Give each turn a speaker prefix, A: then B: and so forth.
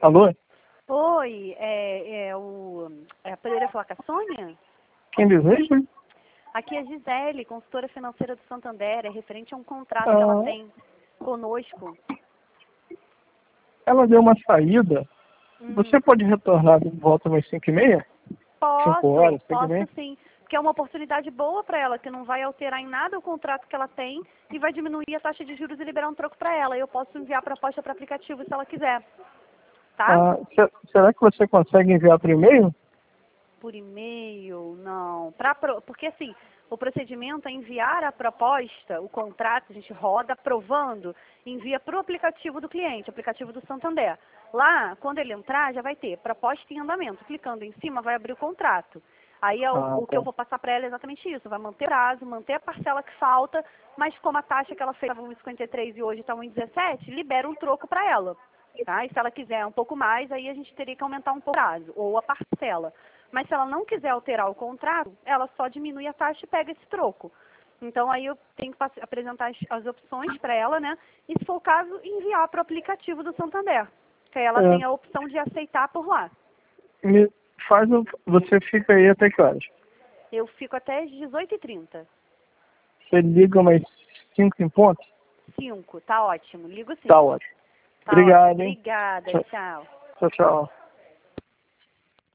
A: Alô?
B: Oi, poderia falar com a Sônia?
A: Quem deseja?
B: Aqui é Gisele, consultora financeira do Santander, é referente a um contrato que ela tem conosco.
A: Ela deu uma saída. Você pode retornar de volta às 5h30? 5 horas, 5h30?
B: Posso sim. Porque é uma oportunidade boa para ela, que não vai alterar em nada o contrato que ela tem e vai diminuir a taxa de juros e liberar um troco para ela. Eu posso enviar a proposta para aplicativo se ela quiser. Tá?
A: Será que você consegue enviar por e-mail?
B: Por e-mail, não. Porque assim, o procedimento é enviar a proposta, o contrato, a gente roda aprovando, envia para o aplicativo do cliente, aplicativo do Santander. Lá, quando ele entrar, já vai ter proposta em andamento. Clicando em cima, vai abrir o contrato. Aí o que eu vou passar para ela é exatamente isso. Vai manter o prazo, manter a parcela que falta, mas como a taxa que ela fez estava 1,53 e hoje está 1,17, libera um troco para ela. Tá? E se ela quiser um pouco mais, aí a gente teria que aumentar um pouco o prazo, ou a parcela. Mas se ela não quiser alterar o contrato, ela só diminui a taxa e pega esse troco. Então aí eu tenho que apresentar as opções para ela, né? E se for o caso, enviar para o aplicativo do Santander. Que aí ela tem a opção de aceitar por lá.
A: Você fica aí até que horas?
B: Eu fico até às 18h30.
A: Você liga umas 5 em ponto?
B: 5, tá ótimo. Ligo sim.
A: Tá ótimo.
B: Tá
A: Obrigado,
B: ótimo.
A: hein?
B: Obrigada, tchau.
A: Tchau, tchau.